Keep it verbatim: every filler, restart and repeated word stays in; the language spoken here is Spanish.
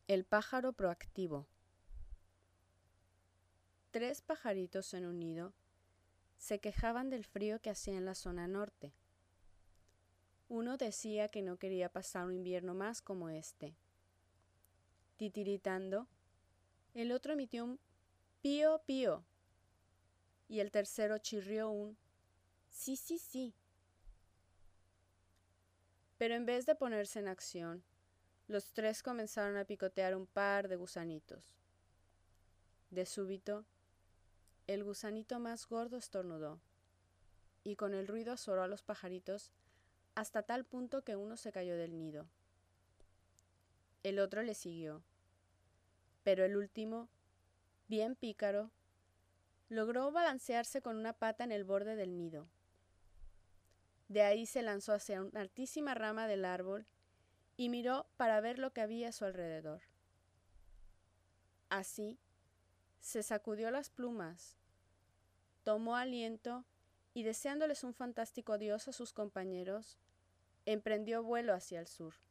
El pájaro proactivo. Tres pajaritos en un nido se quejaban del frío que hacía en la zona norte. Uno decía que no quería pasar un invierno más como este. Titiritando, el otro emitió un pío pío y el tercero chirrió un sí, sí, sí. Pero en vez de ponerse en acción, los tres comenzaron a picotear un par de gusanitos. De súbito, el gusanito más gordo estornudó, y con el ruido azoró a los pajaritos hasta tal punto que uno se cayó del nido. El otro le siguió, pero el último, bien pícaro, logró balancearse con una pata en el borde del nido. De ahí se lanzó hacia una altísima rama del árbol y miró para ver lo que había a su alrededor. Así, se sacudió las plumas, tomó aliento y, deseándoles un fantástico adiós a sus compañeros, emprendió vuelo hacia el sur.